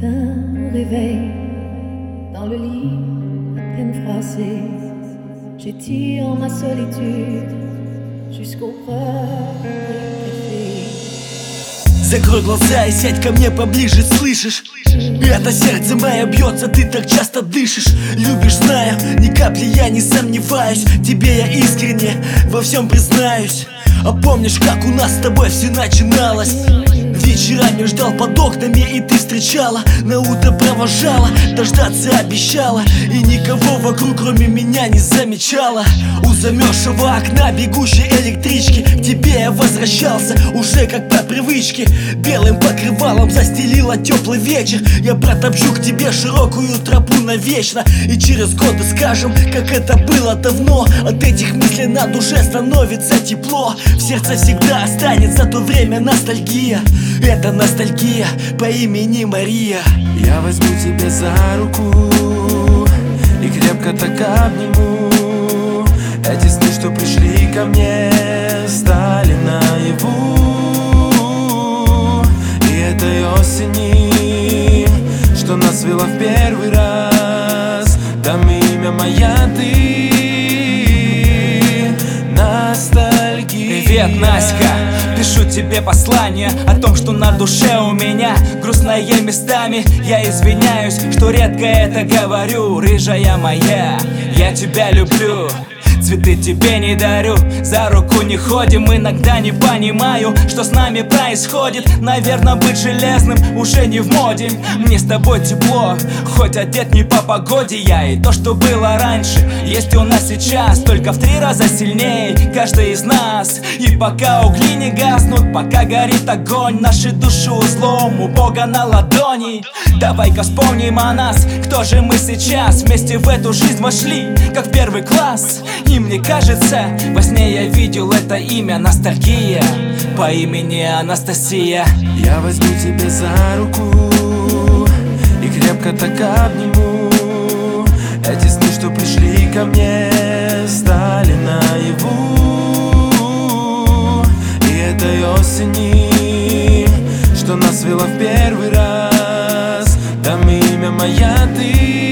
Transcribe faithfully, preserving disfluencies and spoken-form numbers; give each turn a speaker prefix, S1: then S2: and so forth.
S1: matin, au réveil, dans le lit, à peine froissé, j'étire ma solitude jusqu'au cœur.
S2: Закрой глаза и сядь ко мне поближе, слышишь? Это сердце мое бьется, ты так часто дышишь. Любишь, знаю, ни капли я не сомневаюсь. Тебе я искренне во всем признаюсь. А помнишь, как у нас с тобой все начиналось? Вечерами ждал под окнами, и ты встречала, на утро провожала, дождаться обещала, и никого вокруг кроме меня не замечала. У замерзшего окна бегущей электрички к тебе я возвращался уже как по привычке. Белым покрывалом застелила теплый вечер. Я протопчу к тебе широкую тропу навечно, и через годы скажем, как это было давно. От этих мыслей на душе становится тепло. В сердце всегда останется то время ностальгия. Это ностальгия по имени Мария.
S3: Я возьму тебя за руку и крепко так обниму. Эти сны, что пришли ко мне, стали наяву. И этой осени, что нас свела в первый раз, там имя моя ты, ностальгия.
S4: Привет, Наська, пишу тебе послание о том, что на душе у меня грустное местами. Я извиняюсь, что редко это говорю. Рыжая моя, я тебя люблю. Цветы тебе не дарю, за руку не ходим. Иногда не понимаю, что с нами происходит. Наверное, быть железным уже не в моде. Мне с тобой тепло, хоть одет не по погоде я. И то, что было раньше, есть у нас сейчас, только в три раза сильнее каждый из нас. И пока угли не гаснут, пока горит огонь, наши души узлом у Бога на ладони. Давай-ка вспомним о нас, кто же мы сейчас. Вместе в эту жизнь вошли, как в первый класс. И мне кажется, во сне я видел это имя, ностальгия по имени Анастасия.
S3: Я возьму тебя за руку и крепко так обниму. Эти сны, что пришли ко мне, стали наяву. И этой осени, что нас свела в первый раз, там имя моя ты.